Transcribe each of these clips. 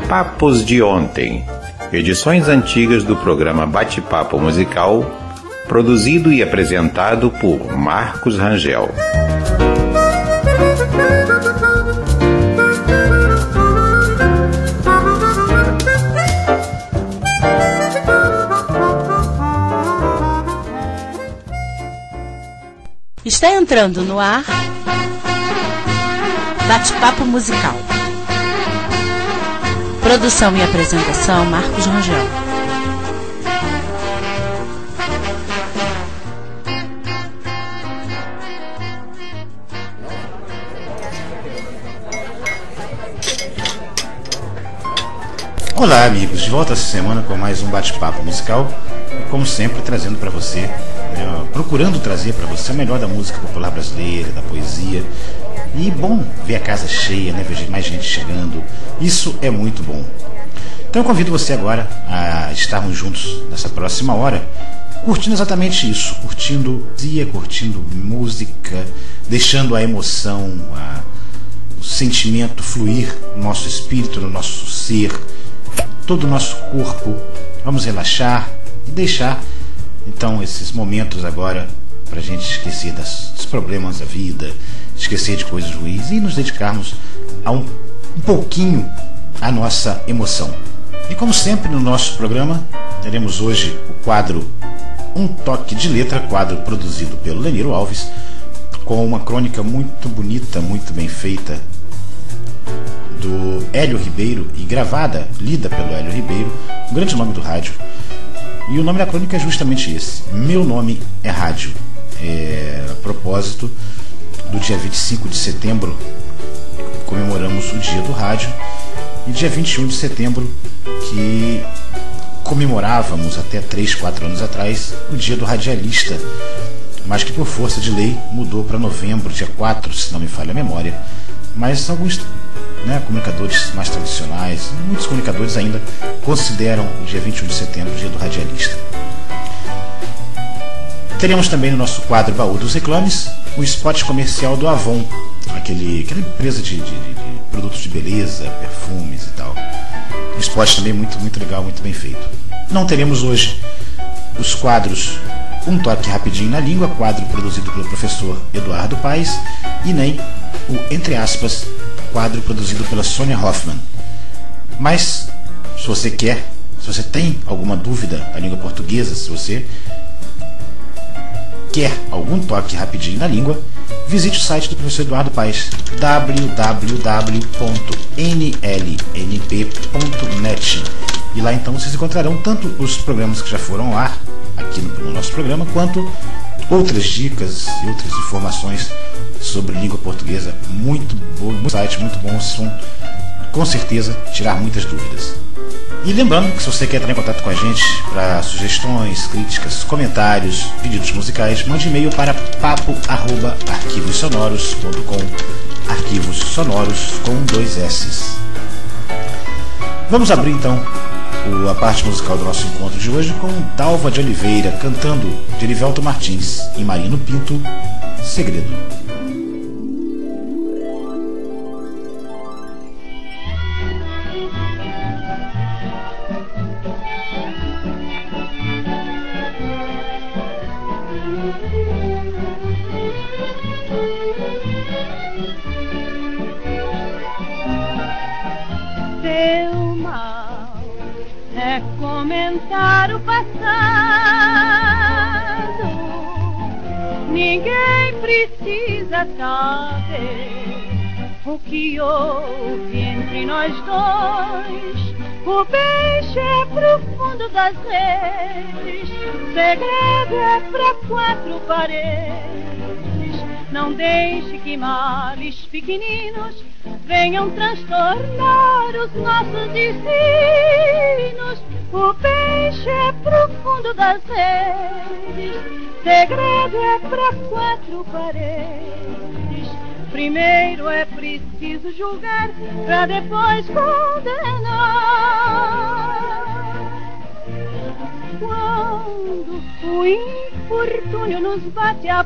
Papos de Ontem, edições antigas do programa Bate-Papo Musical, produzido e apresentado por Marcos Rangel. Está entrando no ar Bate-Papo Musical. Produção e apresentação Marcos Rangel. Olá amigos, de volta essa semana com mais um Bate-Papo Musical, como sempre trazendo para você, procurando trazer para você o melhor da música popular brasileira, da poesia. E bom ver a casa cheia, né? Ver mais gente chegando, isso é muito bom. Então eu convido você agora a estarmos juntos nessa próxima hora, curtindo exatamente isso, curtindo poesia, curtindo música, deixando a emoção, o sentimento fluir no nosso espírito, no nosso ser, todo o nosso corpo. Vamos relaxar e deixar então esses momentos agora para a gente esquecer dos problemas da vida, esquecer de coisas ruins e nos dedicarmos a um pouquinho à nossa emoção. E como sempre no nosso programa, teremos hoje o quadro Um Toque de Letra, quadro produzido pelo Leniro Alves, com uma crônica muito bonita, muito bem feita, do Hélio Ribeiro e gravada, lida pelo Hélio Ribeiro, um grande nome do rádio. E o nome da crônica é justamente esse: Meu Nome é Rádio. A propósito do dia 25 de setembro, comemoramos o Dia do Rádio, e dia 21 de setembro, que comemorávamos até 3, 4 anos atrás, o Dia do Radialista, mas que por força de lei mudou para novembro, dia 4, se não me falha a memória. Mas alguns comunicadores mais tradicionais, muitos comunicadores ainda consideram o dia 21 de setembro o Dia do Radialista. Teremos também no nosso quadro Baú dos Reclames o spot comercial do Avon, aquela empresa de produtos de beleza, perfumes e tal. Um spot também muito, muito legal, muito bem feito. Não teremos hoje os quadros Um Toque Rapidinho na Língua, quadro produzido pelo professor Eduardo Paes, e nem o Entre Aspas, quadro produzido pela Sônia Hoffman. Mas, se você tem alguma dúvida da língua portuguesa, se você quer algum toque rapidinho na língua, visite o site do professor Eduardo Paes, www.nlnp.net, e lá então vocês encontrarão tanto os programas que já foram ao ar aqui no nosso programa, quanto outras dicas e outras informações sobre língua portuguesa. Muito bom, um site muito bom, vocês vão com certeza tirar muitas dúvidas. E lembrando que se você quer entrar em contato com a gente para sugestões, críticas, comentários, pedidos musicais, mande e-mail para papo@arquivossonoros.com, arquivos sonoros com 2 S's. Vamos abrir então a parte musical do nosso encontro de hoje com Dalva de Oliveira cantando de Erivelto Martins e Marino Pinto, Segredo. Comentar o passado, ninguém precisa saber o que houve entre nós dois. O beijo é profundo das redes, segredo é pra 4 paredes. Não deixe que males pequeninos venham transtornar os nossos destinos. O peixe é profundo das redes, segredo é pra 4 paredes. Primeiro é preciso julgar, pra depois condenar. Quando o infortúnio nos bate à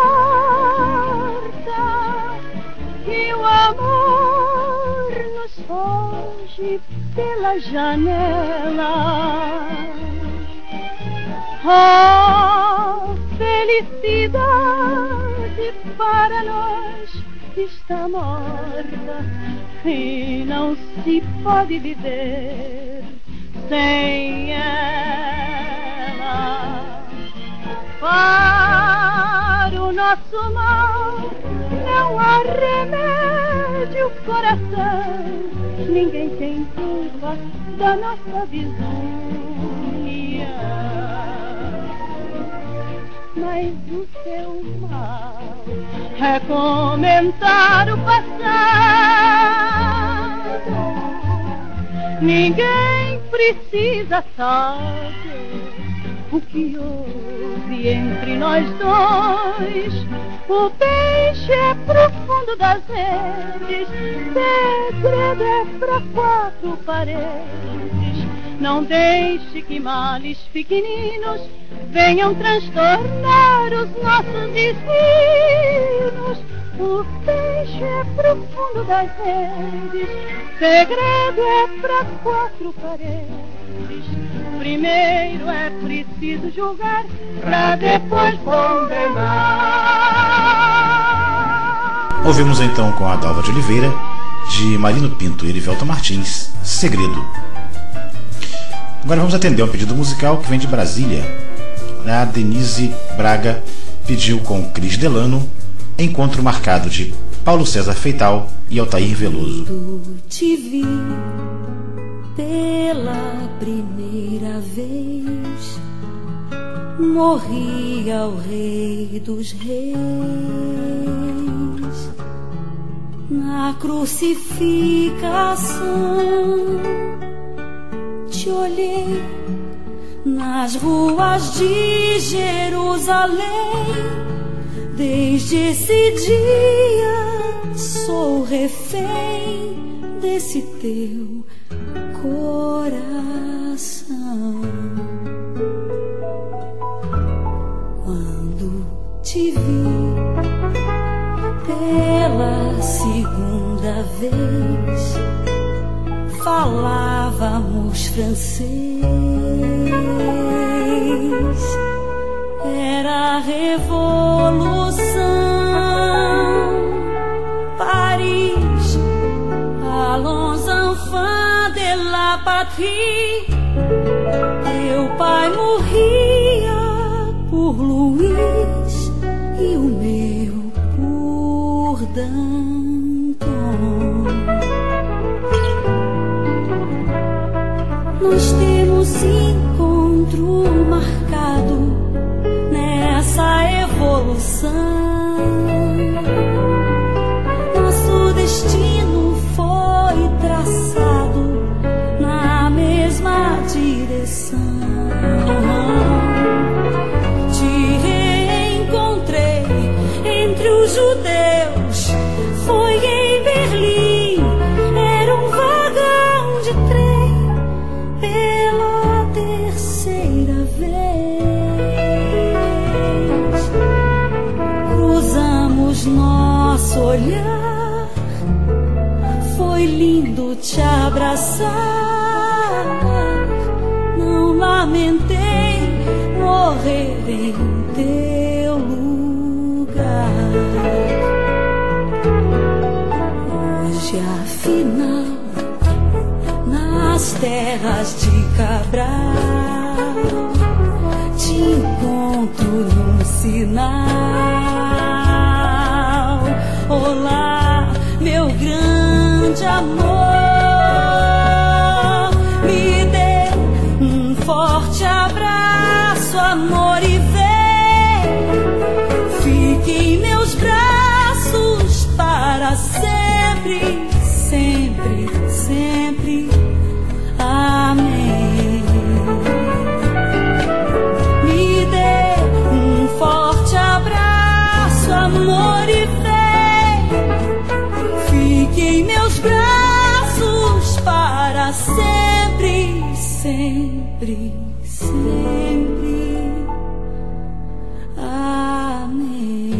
porta e o amor nos foge pela janela. Oh, felicidade para nós está morta e não se pode viver sem ela. Para o nosso mal não há remédio, coração. Ninguém tem culpa da nossa desunião. Mas o seu mal é comentar o passado. Ninguém precisa saber o que houve entre nós dois. O peixe é profundo das redes, segredo é pra quatro paredes. Não deixe que males pequeninos venham transtornar os nossos destinos. O peixe é profundo das redes, segredo é pra quatro paredes. Primeiro é preciso julgar pra depois condenar. Ouvimos então com a Dalva de Oliveira, de Marino Pinto e Erivelto Martins, Segredo. Agora vamos atender um pedido musical que vem de Brasília. A Denise Braga pediu com Cris Delano, Encontro Marcado, de Paulo César Feital e Altair Veloso. Quando te vi pela primeira vez, morri ao Rei dos Reis. Na crucificação te olhei, nas ruas de Jerusalém. Desde esse dia sou refém desse teu coração. Quando te vi pela segunda vez, falávamos francês. Era a revolução, Paris, allons enfants de la patrie. Teu pai morria por Luís e o meu por Danton. Nós temos encontro marcado nessa evolução. Nosso destino foi traçado na mesma direção. Te reencontrei entre os judeus, foi em Berlim, era um vagão de trem pela terceira vez. Cruzamos nosso olhar, foi lindo te abraçar. Não lamentei morrer em teu lugar. Hoje afinal, nas terras de Cabral, te encontro num sinal. Olá, meu grande amor, me dê um forte abraço, amor, e vem, fique em meus braços para sempre, sempre, sempre. Amém. Me dê um forte abraço, amor, e vem, fique em meus braços para sempre, sempre, sempre. Amém.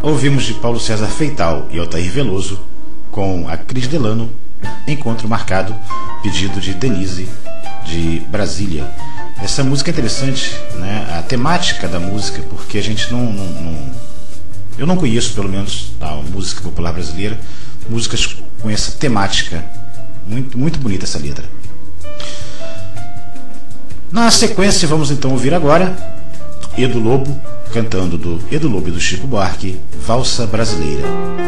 Ouvimos de Paulo César Feital e Altair Veloso, com a Cris Delano, Encontro Marcado, pedido de Denise, de Brasília. Essa música é interessante, né? A temática da música, porque a gente eu não conheço, pelo menos, a música popular brasileira, músicas com essa temática. Muito, muito bonita essa letra. Na sequência, vamos então ouvir agora Edu Lobo, cantando do Edu Lobo e do Chico Buarque, Valsa Brasileira.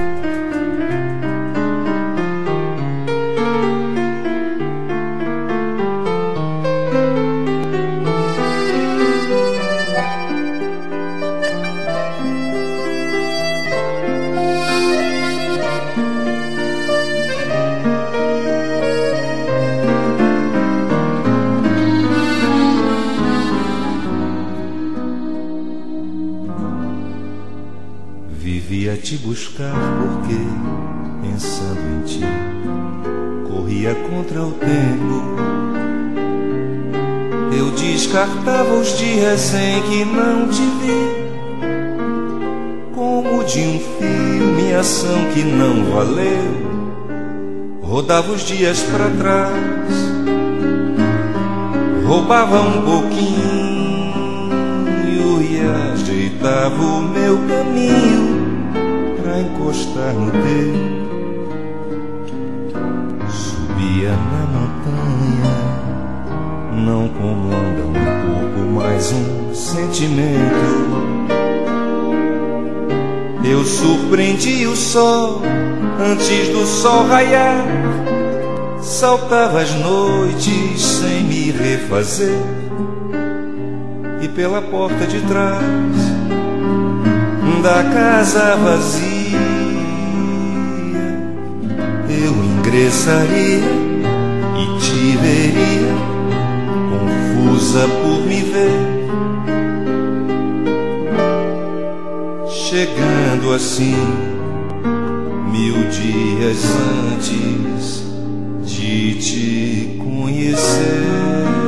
Vivia te buscar porque, pensando em ti, corria contra o tempo. Eu descartava os dias em que não te vi, como de um filme, ação que não valeu. Rodava os dias pra trás, roubava um pouquinho e ajeitava o meu caminho pra encostar no teu. Subia na montanha, não comanda um corpo, mais um sentimento. Eu surpreendi o sol antes do sol raiar, saltava as noites sem me refazer, e pela porta de trás da casa vazia eu ingressaria e te veria, confusa por me ver, chegando assim 1000 dias antes de te conhecer.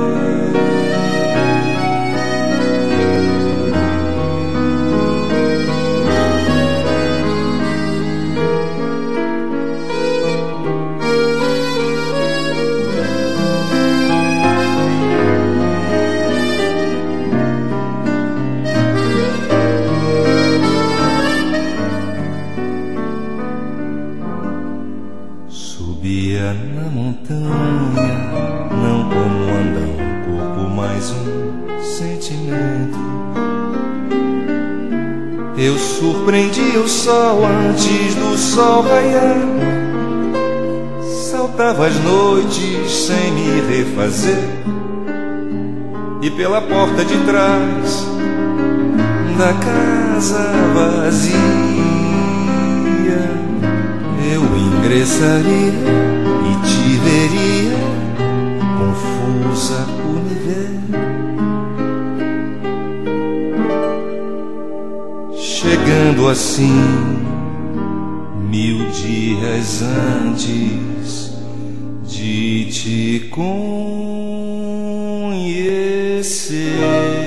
Subia na montanha, não como anda um corpo, mais um sentimento. Eu surpreendi o sol antes do sol raiar, saltava as noites sem me refazer, e pela porta de trás da casa vazia eu ingressaria e te veria, confusa por me ver, chegando assim 1000 dias antes de te conhecer.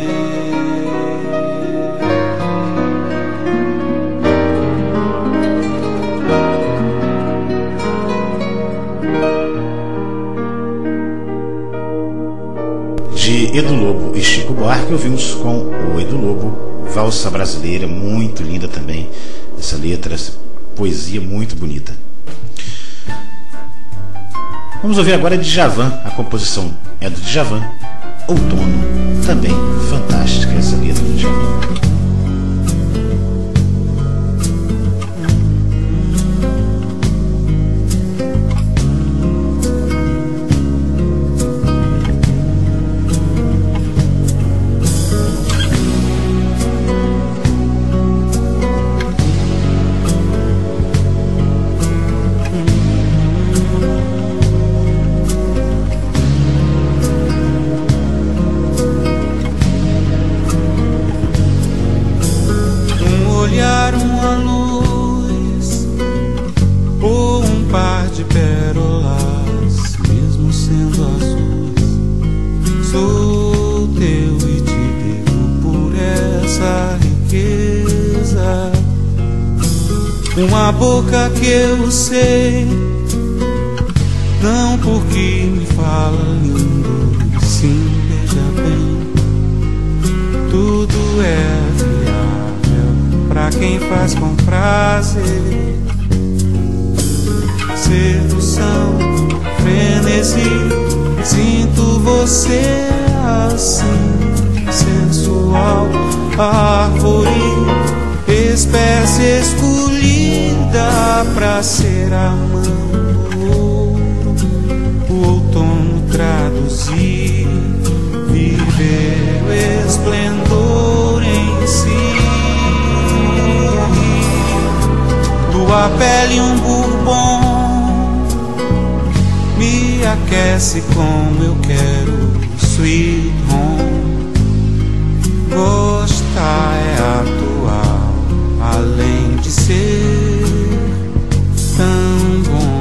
De Edu Lobo e Chico Buarque, ouvimos com o Edu Lobo Valsa Brasileira, muito linda também essa letra, essa poesia muito bonita. Vamos ouvir agora Djavan, a composição é do Djavan, Outono, também fantástica essa letra do Djavan. uma boca que eu sei, não porque me fala lindo, sim, veja bem, tudo é viável pra quem faz com prazer. Sedução, frenesi, sinto você assim, sensual, árvore, espécie escolhida pra ser a mão do ouro, o outono traduzir, viver o esplendor em si. Tua pele um bourbon me aquece como eu quero, sweet home. Gostar é atual, além de ser tão bom.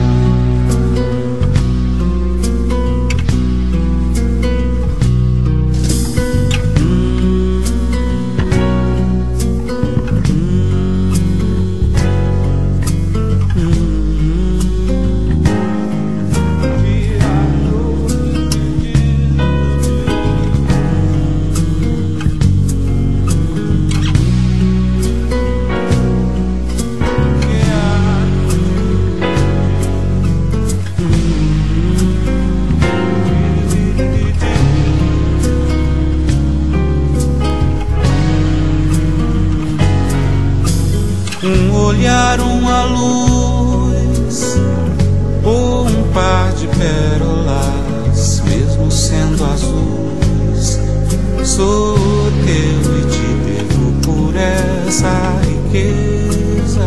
Um olhar, uma luz, ou um par de pérolas, mesmo sendo azuis, sou teu e te devo por essa riqueza.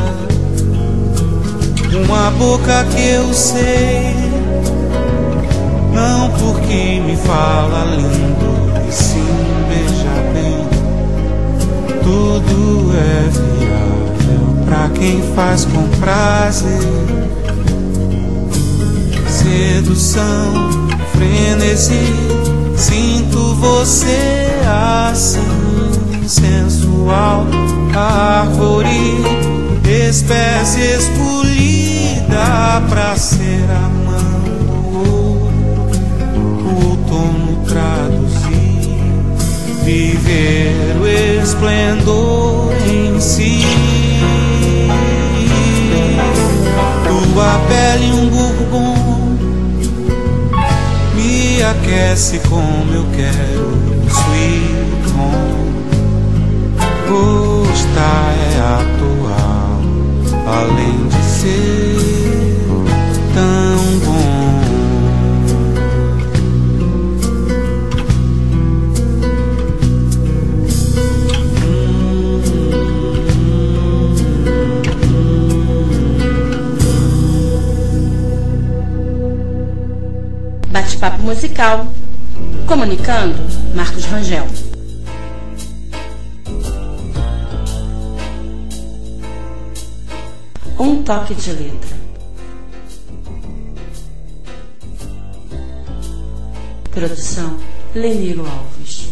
Uma boca que eu sei, não porque me fala lindo, e sim, veja bem, tudo é viável pra quem faz com prazer. Sedução, frenesi, sinto você assim, sensual, árvore, espécie escolhida pra ser a mão do ouro, o outono traduzir, viver o esplendor em si. Tua pele um bourbon me aquece como eu quero, sweet home. Gostar é atual, além de ser tão bom. Bate-papo musical. Comunicando, Marcos Rangel. Um toque de letra. Produção, Leniro Alves.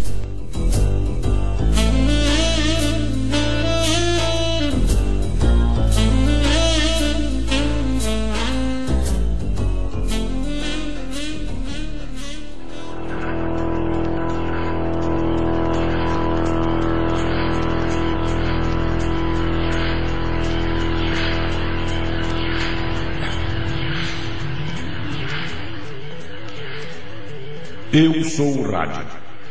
Eu sou o rádio.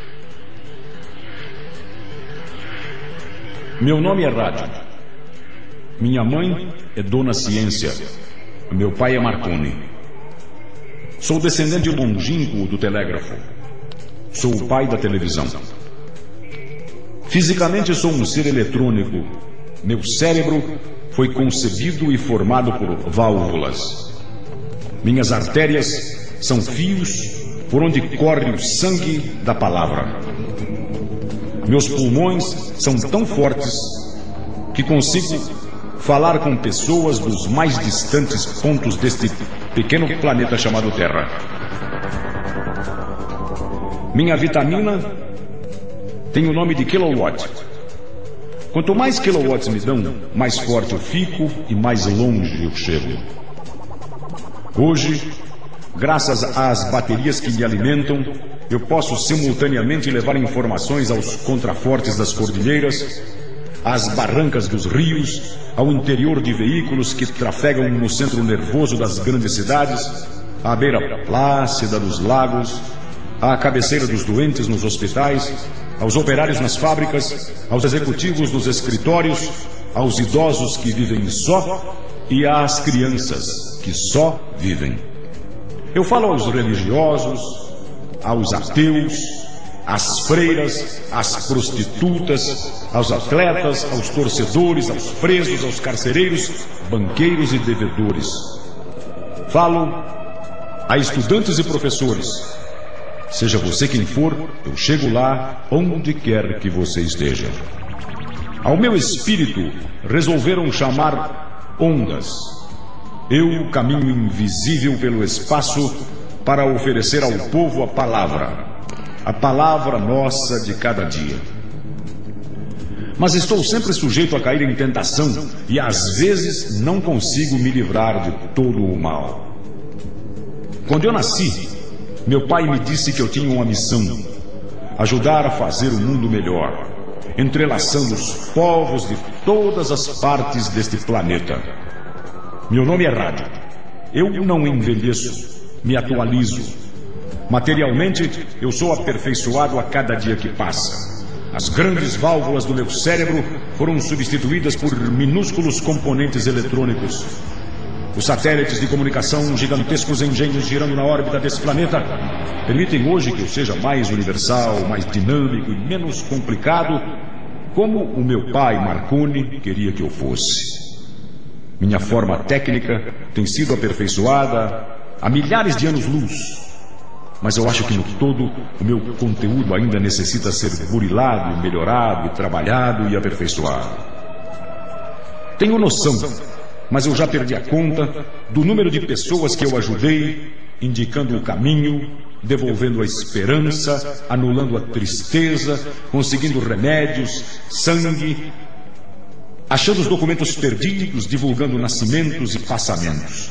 Meu nome é Rádio. Minha mãe é Dona Ciência. Meu pai é Marconi. Sou descendente longínquo do telégrafo. Sou o pai da televisão. Fisicamente sou um ser eletrônico. Meu cérebro foi concebido e formado por válvulas. Minhas artérias são fios por onde corre o sangue da palavra. Meus pulmões são tão fortes que consigo falar com pessoas dos mais distantes pontos deste pequeno planeta chamado Terra. Minha vitamina tem o nome de kilowatt. Quanto mais kilowatts me dão, mais forte eu fico e mais longe eu chego. Hoje, graças às baterias que me alimentam, eu posso simultaneamente levar informações aos contrafortes das cordilheiras, às barrancas dos rios, ao interior de veículos que trafegam no centro nervoso das grandes cidades, à beira plácida dos lagos, à cabeceira dos doentes nos hospitais, aos operários nas fábricas, aos executivos nos escritórios, aos idosos que vivem só e às crianças que só vivem. Eu falo aos religiosos, aos ateus, às freiras, às prostitutas, aos atletas, aos torcedores, aos presos, aos carcereiros, banqueiros e devedores. Falo a estudantes e professores. Seja você quem for, eu chego lá onde quer que você esteja. Ao meu espírito resolveram chamar ondas. Eu caminho invisível pelo espaço para oferecer ao povo a palavra nossa de cada dia. Mas estou sempre sujeito a cair em tentação e às vezes não consigo me livrar de todo o mal. Quando eu nasci, meu pai me disse que eu tinha uma missão: ajudar a fazer o mundo melhor, entrelaçando os povos de todas as partes deste planeta. Meu nome é rádio. Eu não envelheço, me atualizo. Materialmente, eu sou aperfeiçoado a cada dia que passa. As grandes válvulas do meu cérebro foram substituídas por minúsculos componentes eletrônicos. Os satélites de comunicação, gigantescos engenhos girando na órbita desse planeta, permitem hoje que eu seja mais universal, mais dinâmico e menos complicado, como o meu pai Marconi queria que eu fosse. Minha forma técnica tem sido aperfeiçoada há milhares de anos-luz, mas eu acho que no todo o meu conteúdo ainda necessita ser burilado, melhorado, trabalhado e aperfeiçoado. Tenho noção, mas eu já perdi a conta do número de pessoas que eu ajudei, indicando o caminho, devolvendo a esperança, anulando a tristeza, conseguindo remédios, sangue, achando os documentos perdidos, divulgando nascimentos e passamentos.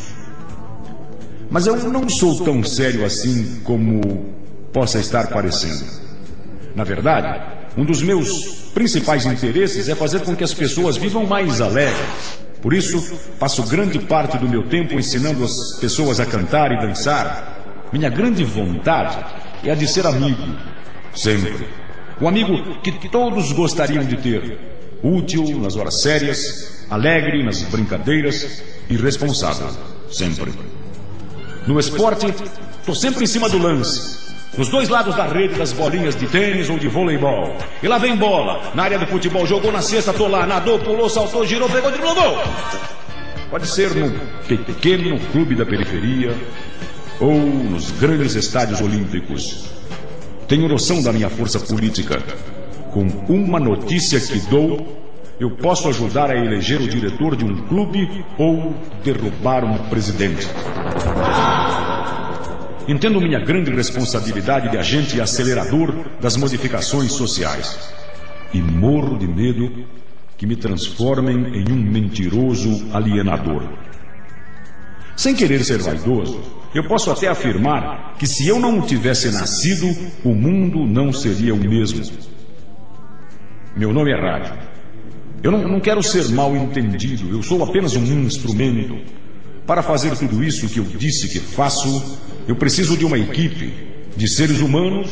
Mas eu não sou tão sério assim como possa estar parecendo. Na verdade, um dos meus principais interesses é fazer com que as pessoas vivam mais alegres. Por isso, passo grande parte do meu tempo ensinando as pessoas a cantar e dançar. Minha grande vontade é a de ser amigo, sempre. O amigo que todos gostariam de ter. Útil nas horas sérias, alegre nas brincadeiras e responsável, sempre. No esporte, estou sempre em cima do lance. Nos dois lados da rede das bolinhas de tênis ou de voleibol. E lá vem bola. Na área do futebol, jogou na cesta, tô lá. Nadou, pulou, saltou, girou, pegou, driblou, gol. Pode ser no pequeno clube da periferia ou nos grandes estádios olímpicos. Tenho noção da minha força política. Com uma notícia que dou, eu posso ajudar a eleger o diretor de um clube ou derrubar um presidente. Entendo minha grande responsabilidade de agente e acelerador das modificações sociais. E morro de medo que me transformem em um mentiroso alienador. Sem querer ser vaidoso, eu posso até afirmar que se eu não tivesse nascido, o mundo não seria o mesmo. Meu nome é rádio. Eu não quero ser mal entendido, eu sou apenas um instrumento. Para fazer tudo isso que eu disse que faço, eu preciso de uma equipe de seres humanos,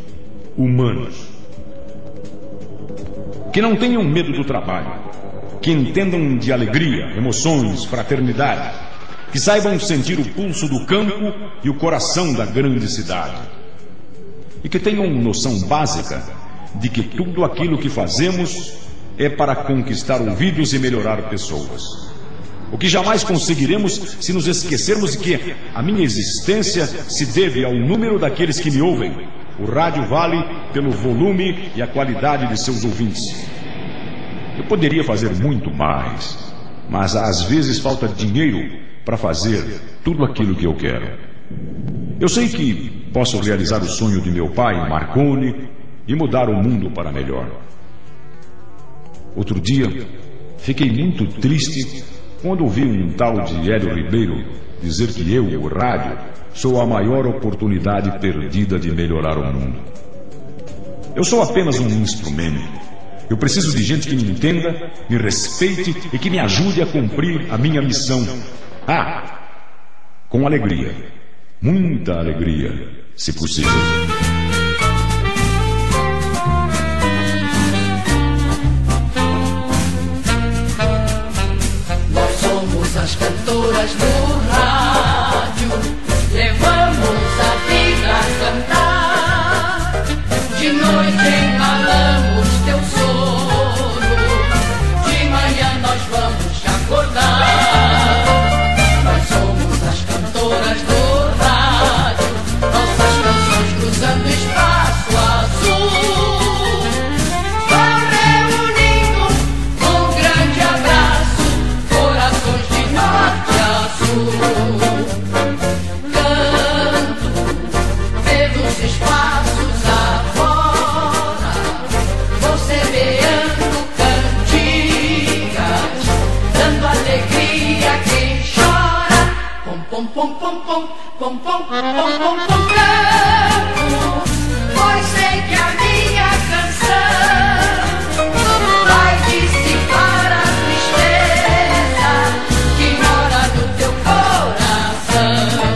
que não tenham medo do trabalho, que entendam de alegria, emoções, fraternidade, que saibam sentir o pulso do campo e o coração da grande cidade, e que tenham noção básica de que tudo aquilo que fazemos é para conquistar ouvidos e melhorar pessoas. O que jamais conseguiremos se nos esquecermos de que a minha existência se deve ao número daqueles que me ouvem. O rádio vale pelo volume e a qualidade de seus ouvintes. Eu poderia fazer muito mais, mas às vezes falta dinheiro para fazer tudo aquilo que eu quero. Eu sei que posso realizar o sonho de meu pai, Marconi, e mudar o mundo para melhor. Outro dia, fiquei muito triste quando ouvi um tal de Hélio Ribeiro dizer que eu, o rádio, sou a maior oportunidade perdida de melhorar o mundo. Eu sou apenas um instrumento. Eu preciso de gente que me entenda, me respeite e que me ajude a cumprir a minha missão. Com alegria. Muita alegria, se possível. Nós somos as cantoras do rádio, levamos a vida a cantar. De noite embalamos teu sono, de manhã nós vamos te acordar. Nós somos as cantoras do rádio, nossas canções cruzando espaço azul. Vão reunindo um grande abraço, corações de norte a sul. Canto pelos espaços afora, vou semeando cantigas, dando alegria a quem chora. Pom, pom, pom, pom, pom, pom, pom, pom, pom, canto, pois sei que a minha canção vai dissipar a tristeza que mora no teu coração.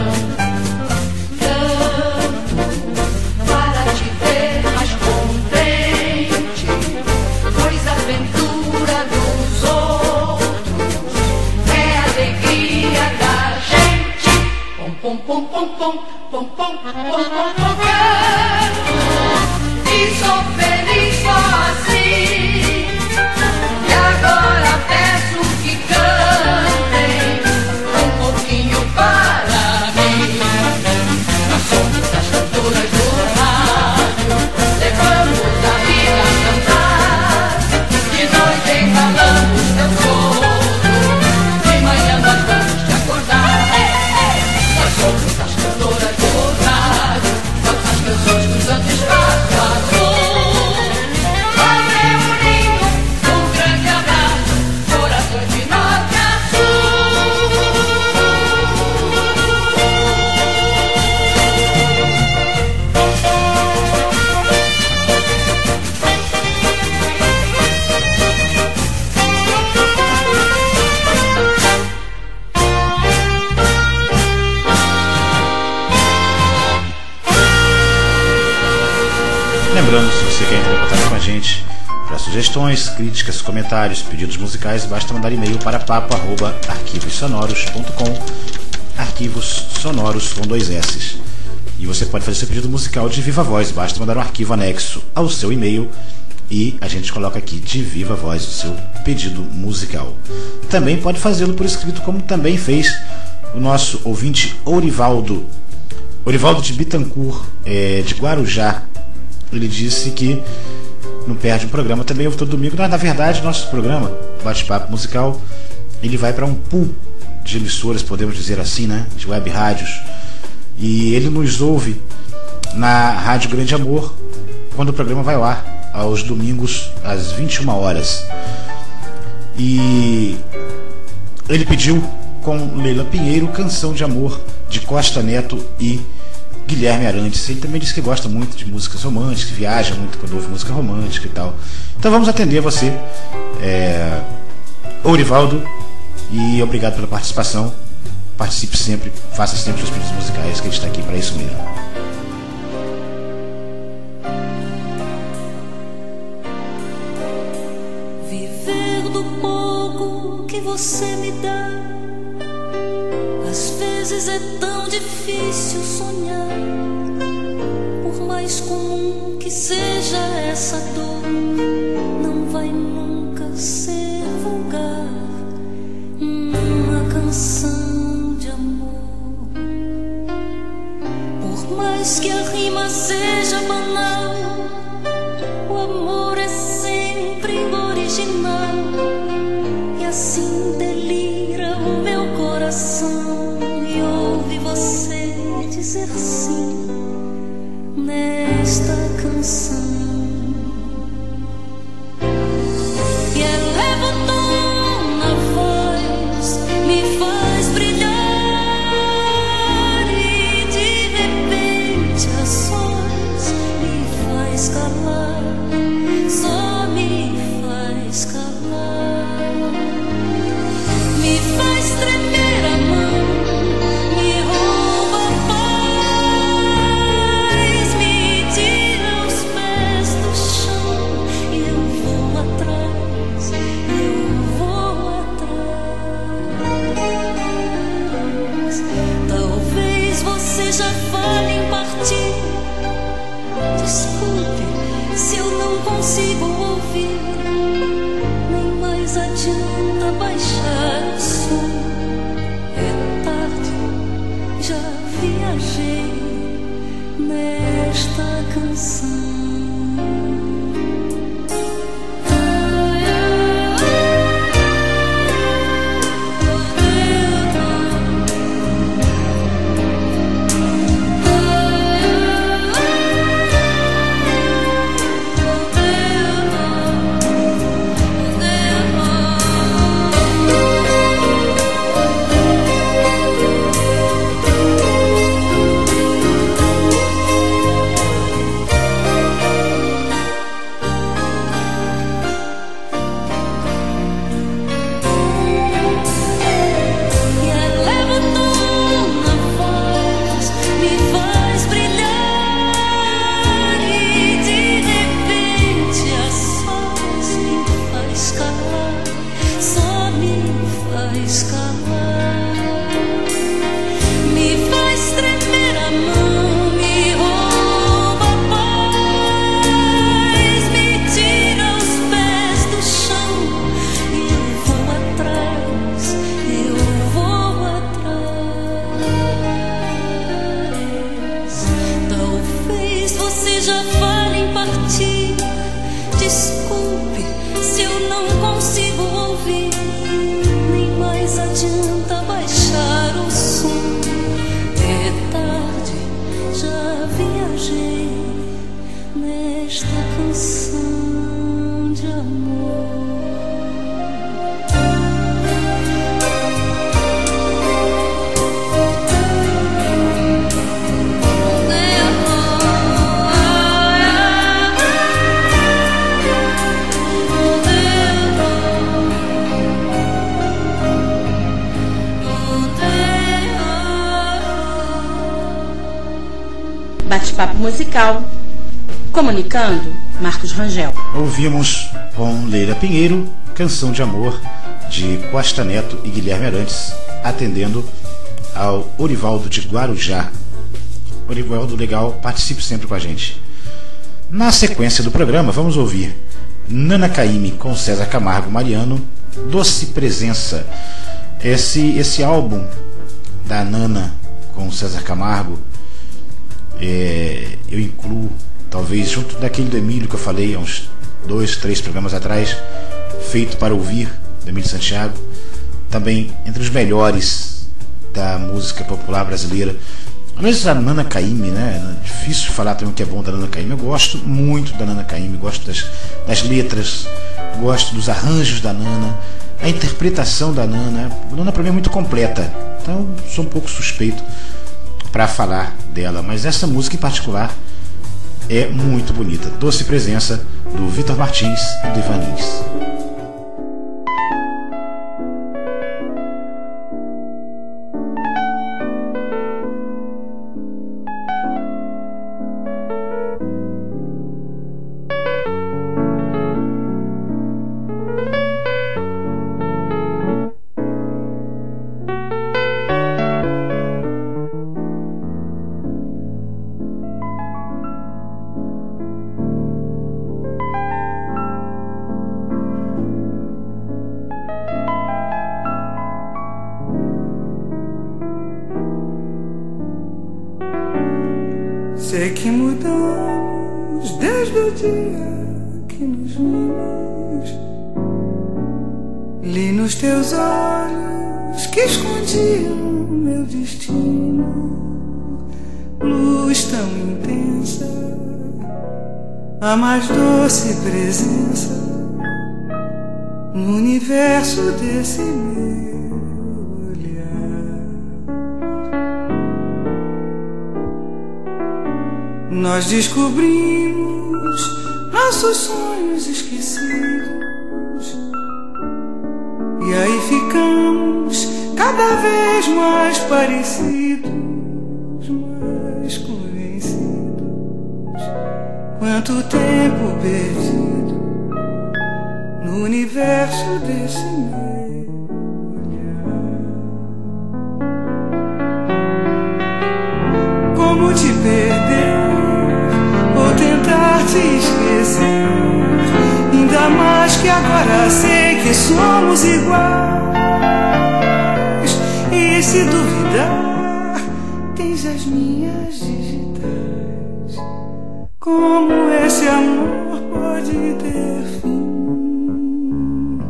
Canto para te ver mais contente, pois a aventura dos outros é a alegria da gente. Pom, pom, pom, pom, pom, pom, pom, pom, pom, pom, canto, e sou feliz só assim. E agora peço que cantem um pouquinho para mim. Nós somos as cantoras do rádio, levamos a vida a cantar. De noite embalamos teu sono, de manhã nós vamos te acordar. Nós somos as cantoras do rádio, nossas canções cruzando espaço azul. Vão reunindo um grande abraço, corações de norte a Lembrando, se você quer entrar em contato com a gente para sugestões, críticas, comentários, pedidos musicais, basta mandar e-mail para papo@arquivossonoros.com, arquivos sonoros com 2 S. E você pode fazer seu pedido musical de viva voz, basta mandar um arquivo anexo ao seu e-mail e a gente coloca aqui de viva voz o seu pedido musical. Também pode fazê-lo por escrito, como também fez o nosso ouvinte Orivaldo de Bittencourt, de Guarujá. Ele disse que não perde um programa, também ouve todo domingo. Na verdade, nosso programa, Bate-Papo Musical, ele vai para um pool de emissoras, podemos dizer assim, né? De web rádios. E ele nos ouve na Rádio Grande Amor, quando o programa vai ao ar, aos domingos, às 21 horas. E ele pediu, com Leila Pinheiro, Canção de Amor, de Costa Neto e Guilherme Arantes. Ele também disse que gosta muito de músicas românticas, viaja muito quando ouve música romântica e tal. Então vamos atender você, Orivaldo, e obrigado pela participação. Participe sempre, faça sempre os pedidos musicais, que a gente está aqui para isso mesmo. Viver do pouco que você me dá, às vezes é tão difícil sonhar. Por mais comum que seja essa dor, não vai nunca ser vulgar. Uma canção de amor, por mais que a rima seja banal, o amor é sempre original. E assim delira o meu coração e ouve você dizer sim nesta canção. E é consigo ouvir, nem mais adianta baixar o som. É tarde, já viajei nesta canção. Bate-papo musical. Comunicando, Marcos Rangel. Ouvimos com Leila Pinheiro, Canção de Amor, de Costa Neto e Guilherme Arantes, atendendo ao Orivaldo de Guarujá. Orivaldo, legal, participe sempre com a gente. Na sequência do programa, vamos ouvir Nana Caymmi com César Camargo Mariano, Doce Presença. Esse álbum da Nana com César Camargo, eu incluo, talvez, junto daquele do Emílio que eu falei há uns 2, 3 programas atrás, Feito para Ouvir, do Emílio Santiago, também entre os melhores da música popular brasileira. Às vezes a Nana Caymmi, né? É difícil falar também o que é bom da Nana Caymmi. Eu gosto muito da Nana Caymmi, gosto das letras, gosto dos arranjos da Nana, a interpretação da Nana. A Nana para mim é muito completa, então sou um pouco suspeito para falar dela, mas essa música em particular é muito bonita. Doce Presença, do Vitor Martins e do Ivan Lins. Sei que mudamos desde o dia que nos vimos. Li nos teus olhos que escondiam meu destino. Luz tão intensa, a mais doce presença no universo desse meu olhar. Nós descobrimos nossos sonhos esquecidos, e aí ficamos cada vez mais parecidos, mais convencidos. Quanto tempo perdido no universo desse meu olhar. Como te perder ou tentar te esquecer? que agora sei que somos iguais. E se duvidar, tens as minhas digitais. Como esse amor pode ter fim?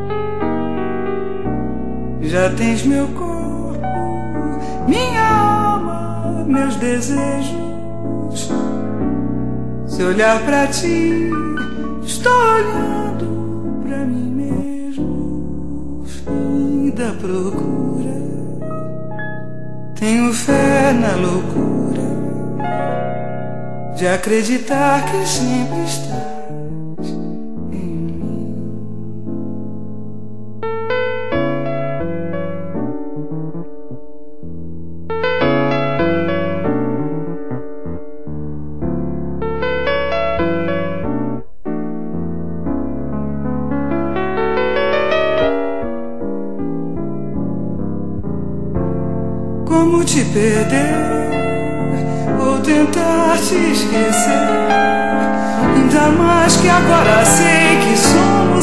Já tens meu corpo, minha alma, meus desejos. Se olhar pra ti, estou olhando pra mim mesmo. Fim da procura, tenho fé na loucura de acreditar que sempre estás em mim. Como te perder ou tentar te esquecer, ainda mais que agora sei que somos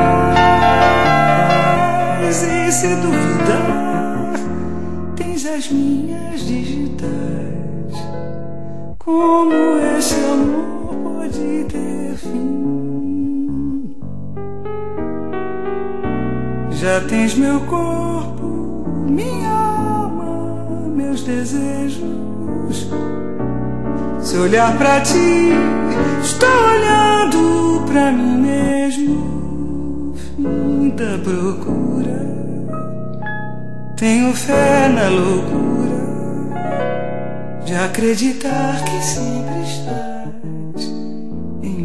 iguais. E se duvidar, tens as minhas digitais. Como esse amor pode ter fim? Já tens meu corpo, minha alma, meus desejos. Se olhar pra ti, estou olhando pra mim mesmo. Fim da procura, tenho fé na loucura de acreditar que sempre estás em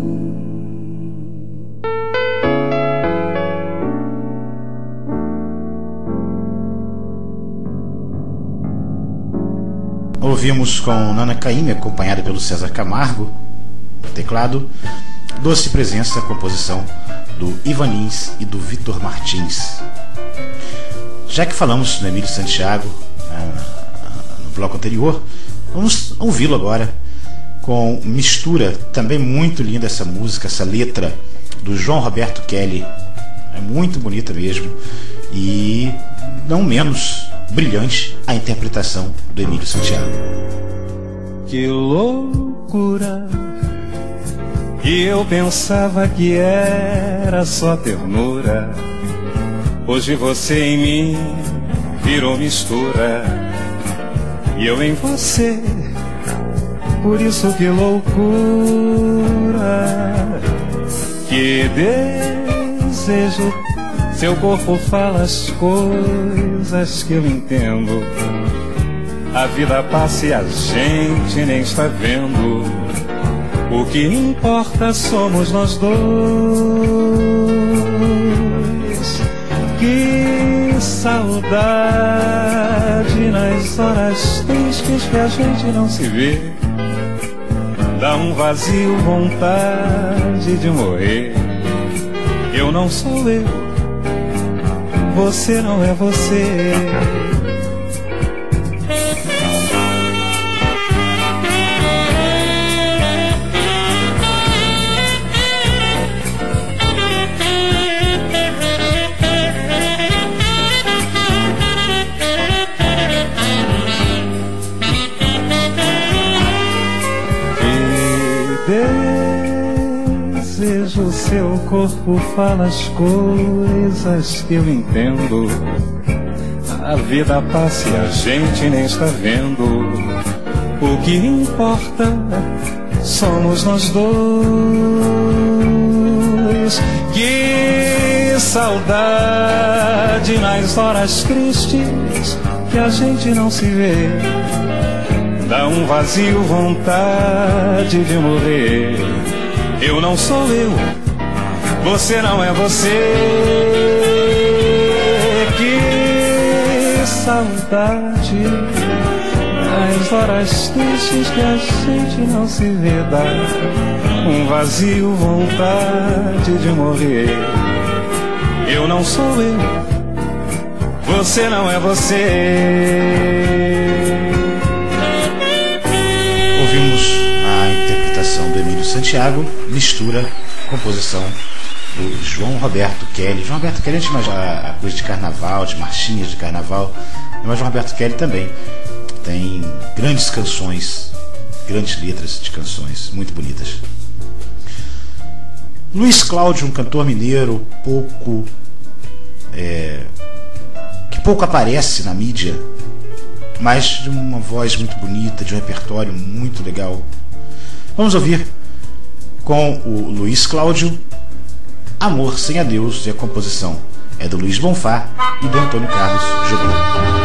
mim. Ouvimos com Nana Caymmi, acompanhada pelo César Camargo, no teclado, Doce Presença, composição do Ivanins e do Vitor Martins. Já que falamos do Emílio Santiago no bloco anterior, vamos ouvi-lo agora com Mistura, também muito linda essa música, essa letra do João Roberto Kelly, é muito bonita mesmo, e não menos brilhante a interpretação do Emílio Santiago. Que loucura! E eu pensava que era só ternura. Hoje você em mim virou mistura, e eu em você. Por isso que loucura, que desejo. Seu corpo fala as coisas que eu entendo. A vida passa e a gente nem está vendo. O que importa somos nós dois. Que saudade nas horas tristes que a gente não se vê. Dá um vazio, vontade de morrer. Eu não sou eu, você não é você. Desejo, seu corpo fala as coisas que eu entendo. A vida passa e a gente nem está vendo. O que importa somos nós dois. Que saudade nas horas tristes que a gente não se vê. Dá um vazio, vontade de morrer. Eu não sou eu, você não é você. Que saudade nas horas tristes que a gente não se vê. Dá um vazio, vontade de morrer. Eu não sou eu, você não é você. Ouvimos a interpretação do Emílio Santiago, Mistura, composição o João Roberto Kelly. João Roberto Kelly, a gente imagina a coisa de carnaval, de marchinhas de carnaval, mas João Roberto Kelly também tem grandes canções, grandes letras de canções muito bonitas. Luiz Cláudio, um cantor mineiro que pouco aparece na mídia, mas de uma voz muito bonita, de um repertório muito legal. Vamos ouvir com o Luiz Cláudio Amor Sem Adeus, e a composição é do Luiz Bonfá e do Antônio Carlos Jobim.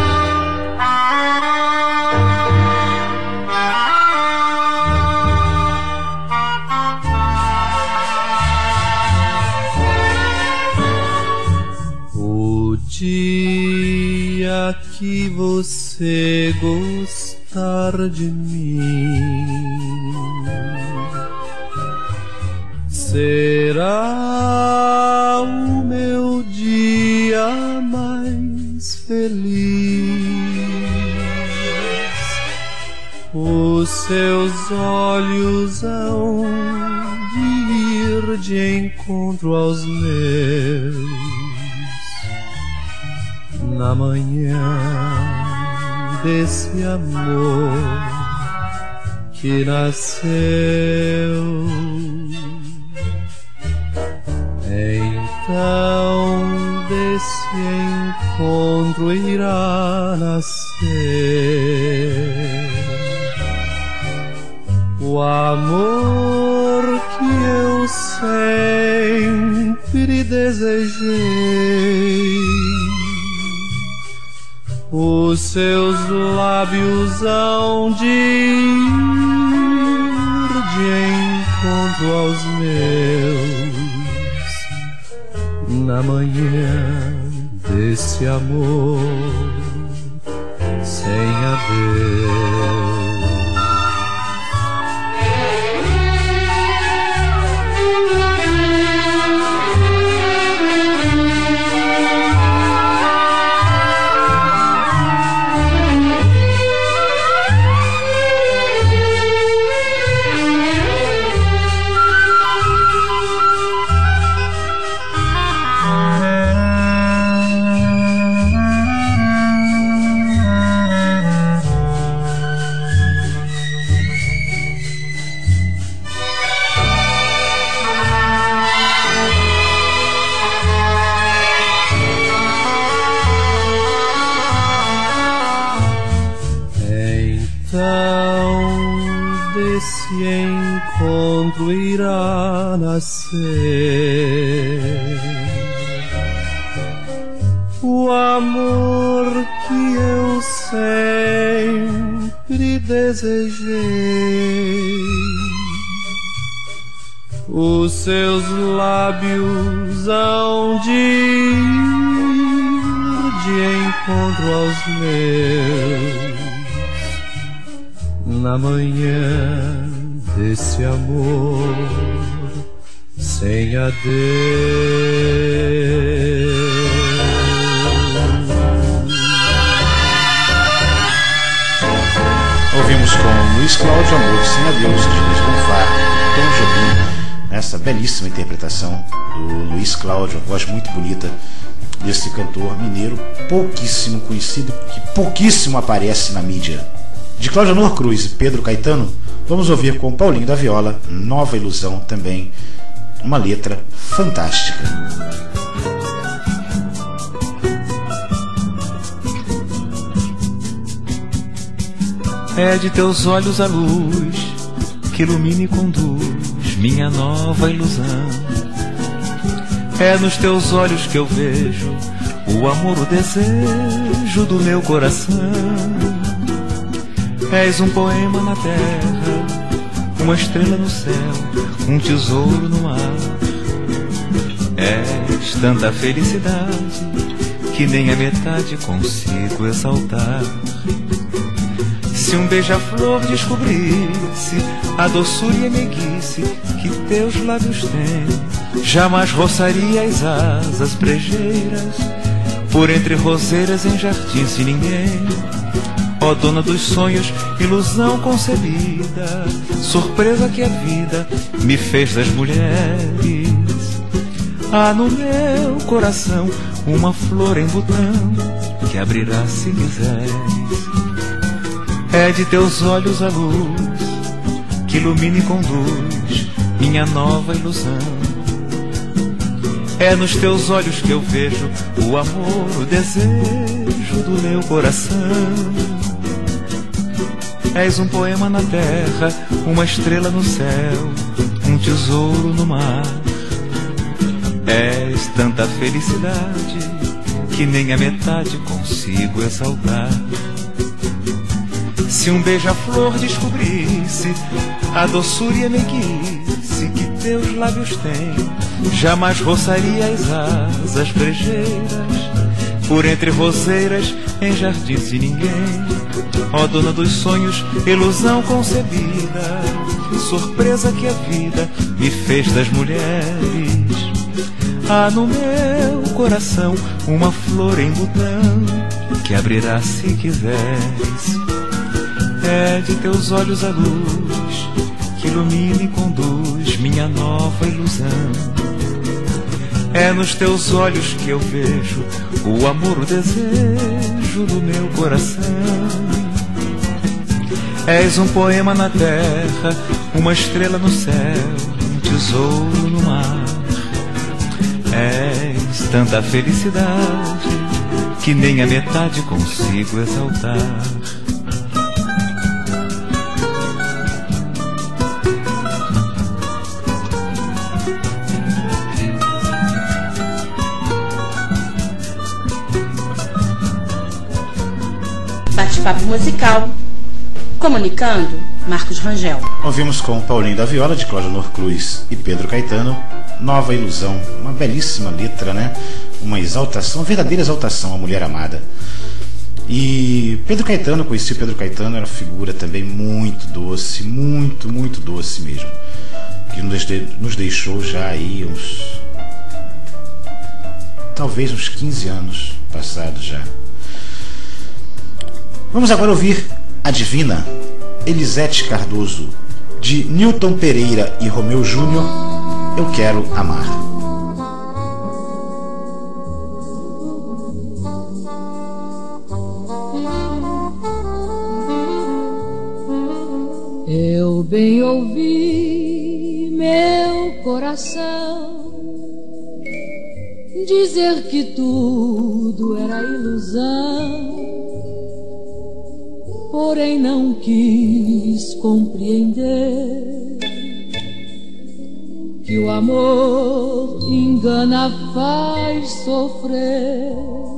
O dia que você gostar de mim será o meu dia mais feliz. Os seus olhos hão de ir de encontro aos meus na manhã desse amor que nasceu. Então desse encontro irá nascer o amor que eu sempre desejei. Os seus lábios hão de ir de encontro aos meus na manhã desse amor sem adeus. Encontro irá nascer o amor que eu sempre desejei. Os seus lábios hão de ir de encontro aos meus na manhã desse amor sem adeus. Ouvimos com Luiz Cláudio Amor Sem Adeus, de Luiz Bonfá, Tom Jobim, essa belíssima interpretação do Luiz Cláudio, a voz muito bonita desse cantor mineiro, pouquíssimo conhecido, que pouquíssimo aparece na mídia. De Cláudio Honor Cruz e Pedro Caetano, vamos ouvir com Paulinho da Viola, Nova Ilusão, também uma letra fantástica. É de teus olhos a luz que ilumina e conduz minha nova ilusão. É nos teus olhos que eu vejo o amor, o desejo do meu coração. És um poema na terra, uma estrela no céu, um tesouro no mar. És tanta felicidade que nem a metade consigo exaltar. Se um beija-flor descobrisse a doçura e a meiguice que teus lábios têm, jamais roçaria as asas brejeiras por entre roseiras em jardins de ninguém. Ó dona dos sonhos, ilusão concebida, surpresa que a vida me fez das mulheres. Há no meu coração uma flor em botão que abrirá se quiseres. É de teus olhos a luz que ilumina e conduz minha nova ilusão. É nos teus olhos que eu vejo o amor, o desejo do meu coração. És um poema na terra, uma estrela no céu, um tesouro no mar. És tanta felicidade que nem a metade consigo exaltar. Se um beija-flor descobrisse a doçura e a meiguice que teus lábios têm, jamais roçaria as asas brejeiras por entre roseiras em jardins de ninguém. Ó dona dos sonhos, ilusão concebida, surpresa que a vida me fez das mulheres. Há no meu coração uma flor em botão que abrirá se quiseres. É de teus olhos a luz que ilumina e conduz minha nova ilusão. É nos teus olhos que eu vejo o amor, o desejo do meu coração. És um poema na terra, uma estrela no céu, um tesouro no mar. És tanta felicidade que nem a metade consigo exaltar. Bate-papo musical. Comunicando, Marcos Rangel. Ouvimos com Paulinho da Viola, de Cláudio Nor Cruz e Pedro Caetano, Nova Ilusão. Uma belíssima letra, né? Uma exaltação, uma verdadeira exaltação à mulher amada. E Pedro Caetano, conheci o Pedro Caetano, era uma figura também muito doce, muito, muito doce mesmo. Que nos deixou já aí talvez uns 15 anos passados já. Vamos agora ouvir a divina Elisete Cardoso, de Nilton Pereira e Romeu Júnior, Eu Quero Amar. Eu bem ouvi meu coração dizer que tudo era ilusão, porém não quis compreender que o amor engana, faz sofrer,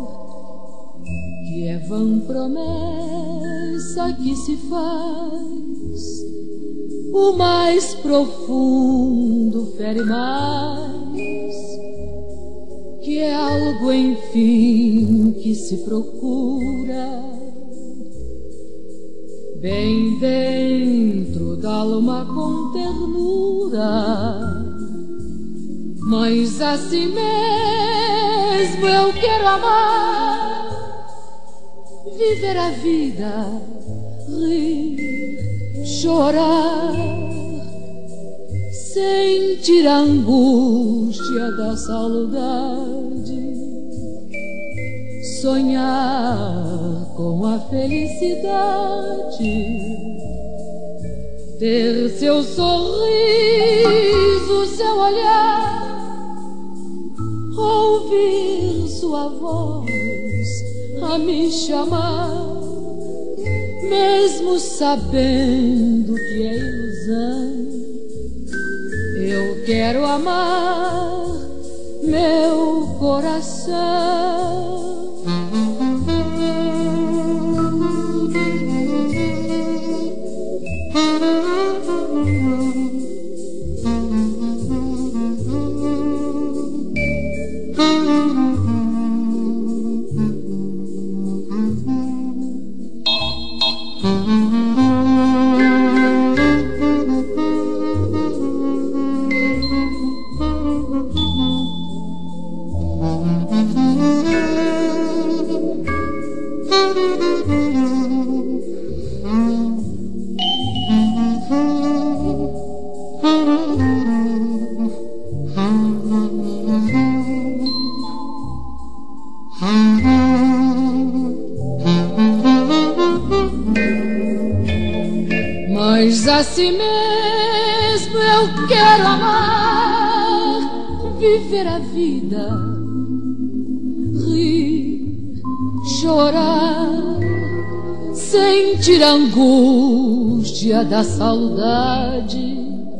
que é vã promessa que se faz, o mais profundo fere mais, que é algo enfim que se procura bem dentro da alma com ternura. Mas assim mesmo eu quero amar, viver a vida, rir, chorar, sentir a angústia da saudade, sonhar com a felicidade, ter seu sorriso, seu olhar, ouvir sua voz a me chamar, mesmo sabendo que é ilusão. Eu quero amar meu coração. Eu quero amar, viver a vida, rir, chorar, sentir a angústia da saudade,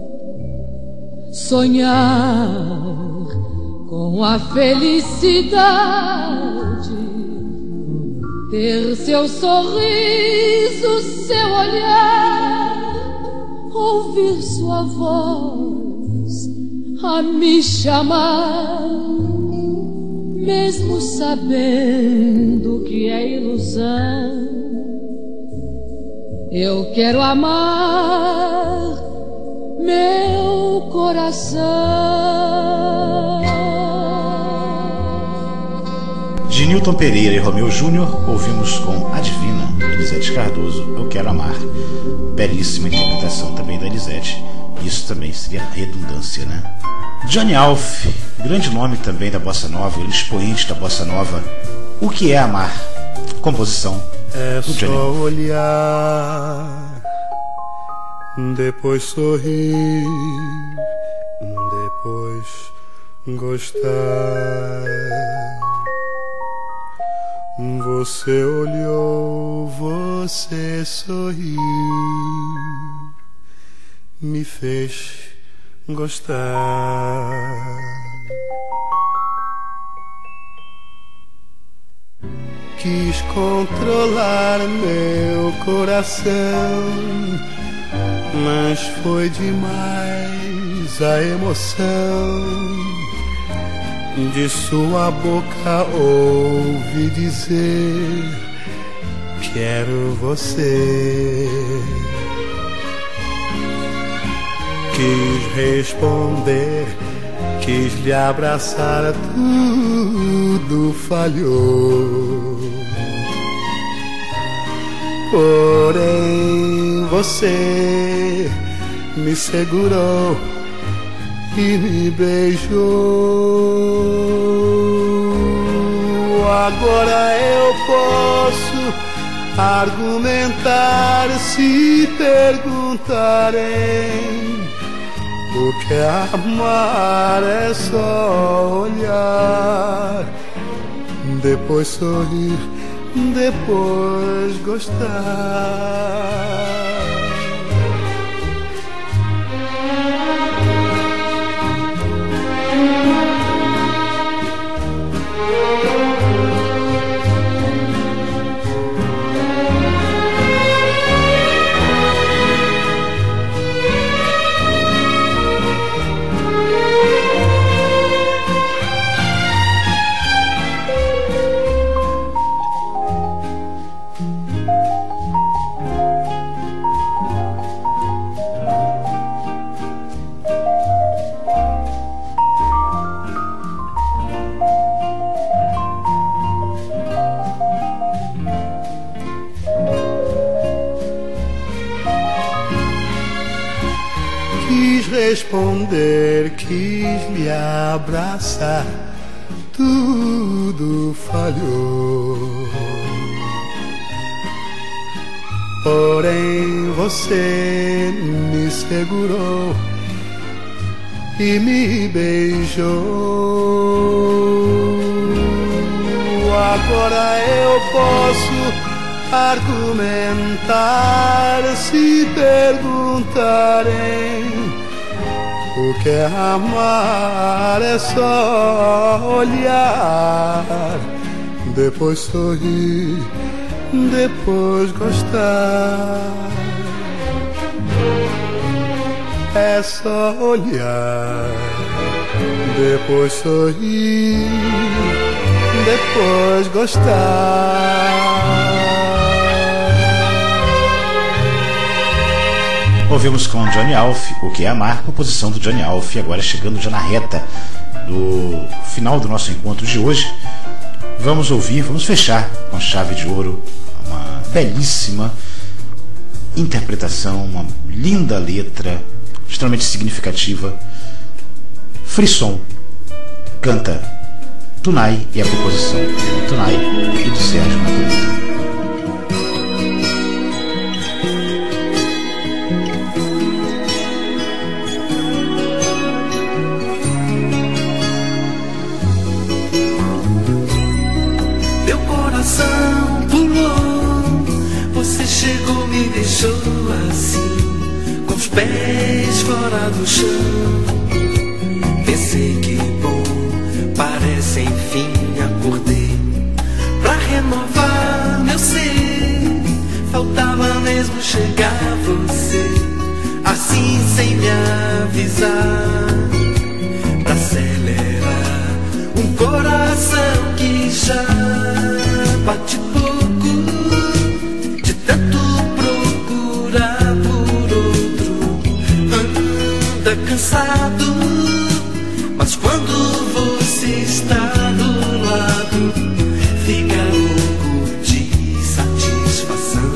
sonhar com a felicidade, ter seu sorriso, seu olhar, ouvir sua voz a me chamar, mesmo sabendo que é ilusão. Eu quero amar meu coração. De Nilton Pereira e Romeu Júnior, ouvimos com Adivina, de Elisete Cardoso, Eu Quero Amar. Belíssima interpretação também da Elisete. Isso também seria redundância, né? Johnny Alf, grande nome também da Bossa Nova, ele expoente da Bossa Nova. O que é amar? Composição do Johnny Alf. Só olhar, depois sorrir, depois gostar. Você olhou, você sorriu, me fez gostar. Quis controlar meu coração, mas foi demais a emoção. De sua boca ouvi dizer: quero você. Quis responder, quis lhe abraçar, tudo falhou. Porém você me segurou e me beijou. Agora eu posso argumentar se perguntarem: o que é amar? É só olhar, depois sorrir, depois gostar. Responder, quis lhe abraçar, tudo falhou. Porém você me segurou e me beijou. Agora eu posso argumentar se perguntarem: o que é amar? É só olhar, depois sorrir, depois gostar. É só olhar, depois sorrir, depois gostar. Ouvimos com Johnny Alf, O que é amar, composição do Johnny Alf. E agora chegando já na reta do final do nosso encontro de hoje, vamos ouvir, vamos fechar com chave de ouro uma belíssima interpretação, uma linda letra, extremamente significativa. Frisson canta Tunai e a composição do Tunai e do Sérgio Natureza. pés fora do chão. Pensei que bom, parece enfim acordei. Pra renovar meu ser, faltava mesmo chegar você, assim sem me avisar. Pra acelerar um coração que já bate pouco, de tanto procurar por outro, anda cansado. Mas quando você está do lado, fica louco de satisfação.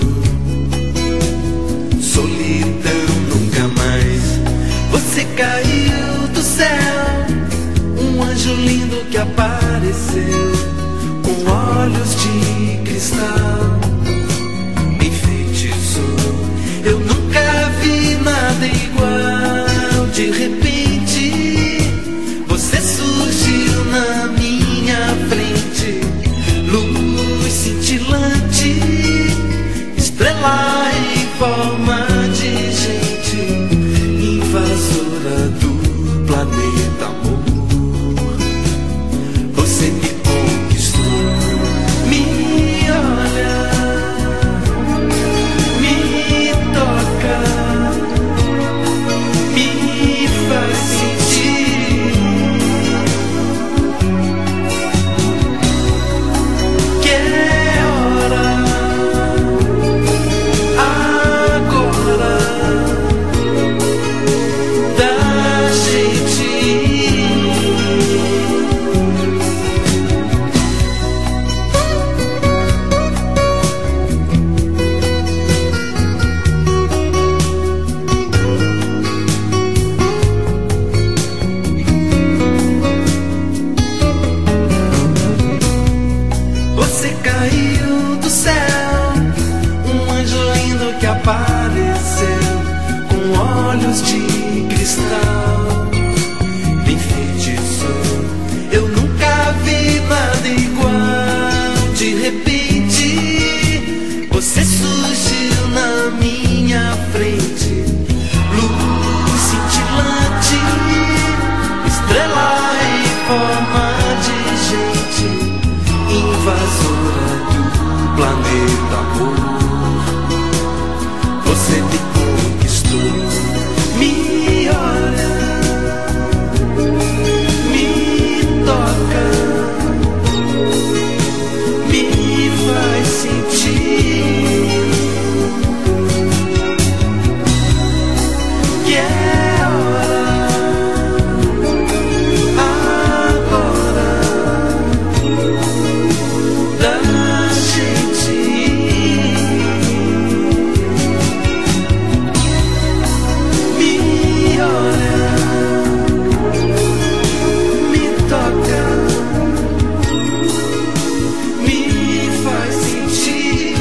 Solidão nunca mais. Você caiu do céu, um anjo lindo que apareceu, com olhos de cristal. Me enfeitiçou, eu nunca vi nada igual. De repente, você surgiu na minha frente, luz cintilante, estrela em forma de gente, invasora do planeta amor. Você me conquistou, me olha, me toca, me faz sentir que é hora agora da gente Você caiu do céu, um anjo lindo que apareceu, com olhos de cristal. Me enfeitiçou, eu nunca vi nada igual. De repente, você surgiu na minha frente, luz cintilante, estrela em forma de gente, invasora do planeta amor. Você me conquistou, me olha, me toca, me faz sentir que é hora agora da gente. Me olha, me toca, me faz sentir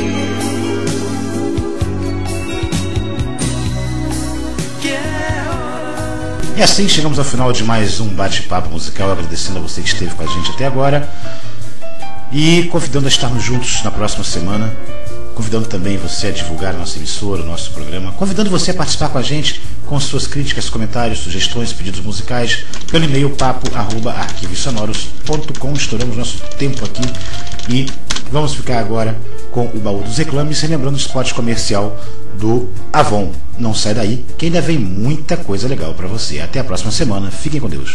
que é hora. E assim chegamos ao final de mais um bate-papo musical, agradecendo a você que esteve com a gente até agora e convidando a estarmos juntos na próxima semana, convidando também você a divulgar a nossa emissora, o nosso programa, convidando você a participar com a gente com suas críticas, comentários, sugestões, pedidos musicais pelo e-mail papo@arquivosonoros.com. Estouramos nosso tempo aqui e vamos ficar agora com o baú dos reclames, relembrando o spot comercial do Avon. Não sai daí, que ainda vem muita coisa legal pra você. Até a próxima semana, fiquem com Deus.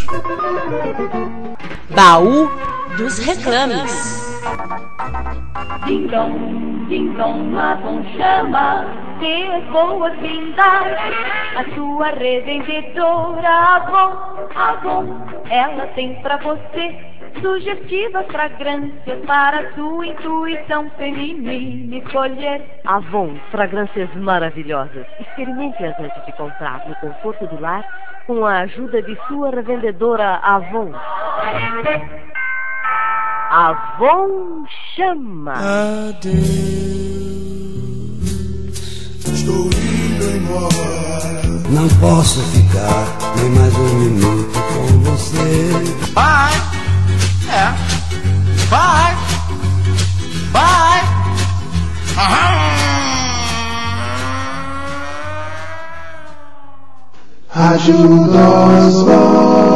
Baú dos reclames. Ding dong, Avon chama, que boas-vindas. A sua revendedora Avon, ela tem pra você sugestivas fragrâncias para sua intuição feminina escolher. Avon, fragrâncias maravilhosas. Experimente-as antes de comprar no conforto do lar com a ajuda de sua revendedora Avon. Avon chama. Adeus, estou indo embora. Não posso ficar nem mais um minuto com você. Vai, vai, vai. Ajuda os bons.